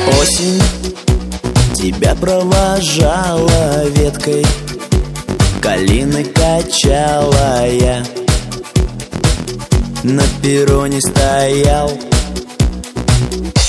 Осень тебя провожала веткой, калины качала я. На перроне стоял,